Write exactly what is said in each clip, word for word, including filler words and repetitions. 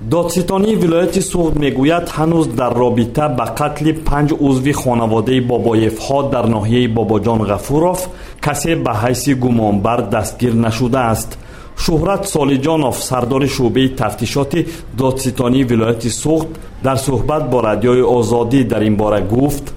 دادستانی ولایت سوغد میگوید هنوز در رابطه با قتل پنج عضو خانواده بابایف ها در ناحیه باباجان غفوروف کسی به حیث گمانبر دستگیر نشده است. شهرت سالیجانوف سردار شعبه تفتیشات دادستانی ولایت سوغد در صحبت با رادیوی آزادی در این باره گفت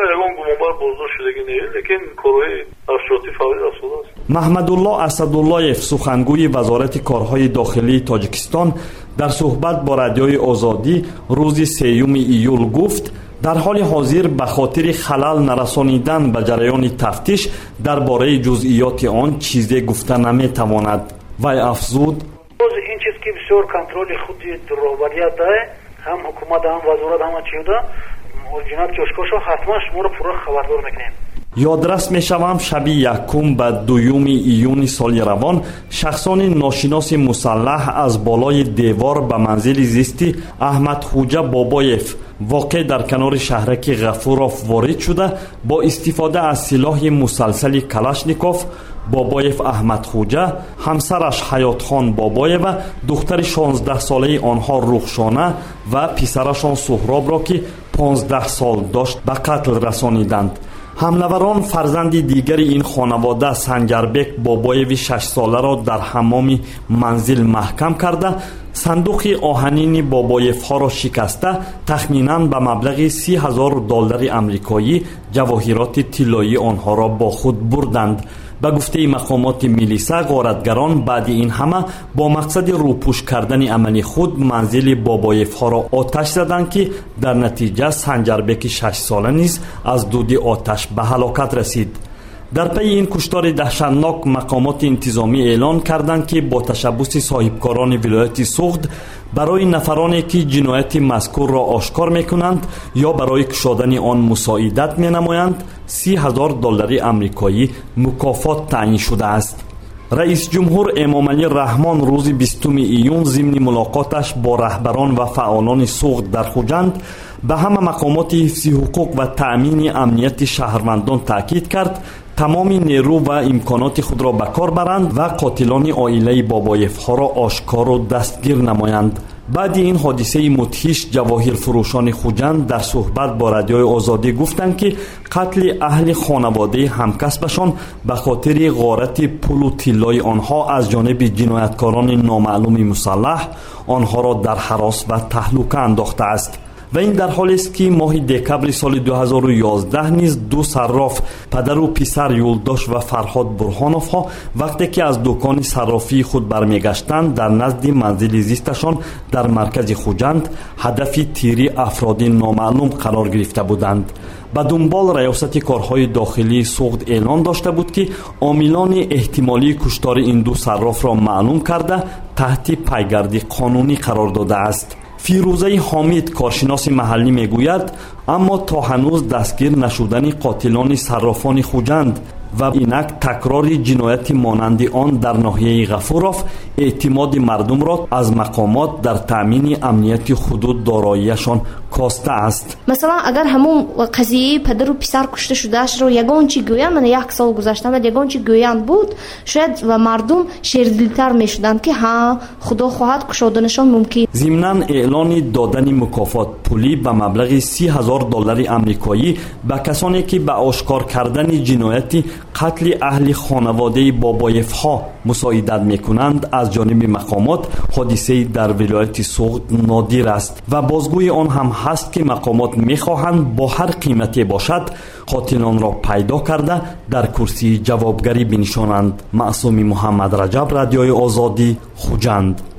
محمدالله اسداللهیف سخنگوی وزارت کارهای داخلی تاجیکستان در صحبت با رادیوی آزادی روز سیوم ایول گفت در حال حاضر به خاطر خلل نرسانیدن به جریان تفتیش درباره جزئیات آن چیزی گفته نمیتواند. وی افزود این چیز که بسیار کنترل خود روبریت داره، هم حکومت هم وزارت هم چیده جناب جوشکوشو حتما شما رو پورا خبردار میکنیم. یادرس میشوم شب یکم به دوم ایون سال روان شخصان ناشناس مسلح از بالای دیوار به منزل زیستی احمد خوجه بابایف واقع در کنار شهرک غفوروف وارد شده با استفاده از سلاح مسلسل کلاشنیکوف بابایف احمد خوجه، همسرش حیات خان بابایف و دختر شانزده ساله آنها رخشانه و پسرشان سهراب را که پانزده سال داشت به قتل رسانیدند. حملوران فرزند دیگر این خانواده سنجربک بابایوی شش ساله را در حمام منزل محکم کرده صندوق آهنین بابایف ها را شکسته تخمینا به مبلغ سی هزار دلار امریکایی جواهرات طلایی آنها را با خود بردند. به گفته مقامات میلیسا غارتگران بعد این همه با مقصد روپوش کردن عملی خود منزل بابایف ها را آتش زدند که در نتیجه سنجربک شش ساله نیز از دود آتش به هلاکت رسید. در پی این کشتار دهشتناک مقامات انتظامی اعلان کردند که با تشبث صاحبکاران ولایت سوغد برای نفرانی که جنایت مذکور را آشکار میکنند یا برای کشادن آن مساعدت مینمایند سی هزار دلار امریکایی مکافات تعیین شده است. رئیس جمهور امام علی رحمان روز بیستم ایون ضمن ملاقاتش با رهبران و فعالان سوغد در خوجند به همه مقامات حفظ حقوق و تأمین امنیت شهروندان تاکید کرد تمام نیرو و امکانات خود را به کار برند و قاتلان عائله بابایف ها را آشکار و دستگیر نمایند. بعد این حادثه مدهش جواهر فروشان خوجند در صحبت با رادیوی آزادی گفتند که قتل اهل خانواده همکسبشان به خاطر غارت پول و طلای آنها از جانب جنایتکاران نامعلوم مسلح آنها را در هراس و تهلکه انداخته است. و این در حالی است که ماه دکبر سال دو هزار و یازده نیز دو صراف پدر و پسر یولداش و فرهاد برهانوف ها وقتی که از دکان صرافی خود برمیگشتند در نزد منزل زیستشان در مرکز خوجند هدف تیری افراد نامعلوم قرار گرفته بودند. به دنبال ریاست کارهای داخلی سوغد اعلان داشته بود که عاملان احتمالی کشتار این دو صراف را معلوم کرده تحت پیگرد قانونی قرار داده است. فیروزه حامد کارشناس محلی میگوید اما تا هنوز دستگیر نشدن قاتلان صرافان خوجند و اینک تکرار جنایت مانند آن در ناحیه غفوروف اعتماد مردم را از مقامات در تأمین امنیت حدود داراییشان کاسته است. مثلا اگر همون قضیه پدر و پسر کشته شدهش رو یگان چی گویند من یک سال گذشته و یگان چی گویند بود شاید و مردم شیردلتر میشدند که ها خدا خواهد کشادنشان ممکن. ضمناً اعلان دادن مکافات پولی به مبلغ سی هزار دلار امریکایی به کسانی که به آشکار کردن جنایت قتل اهل خانواده بابایف ها مساعدت میکنند از جانب مقامات حادثه در ولایت سوغد نادر است و بازگوی آن هم هست که مقامات میخواهند با هر قیمتی باشد قاتلان را پیدا کرده در کرسی جوابگری بنشانند. معصوم محمد رجب، رادیوی آزادی، خوجند.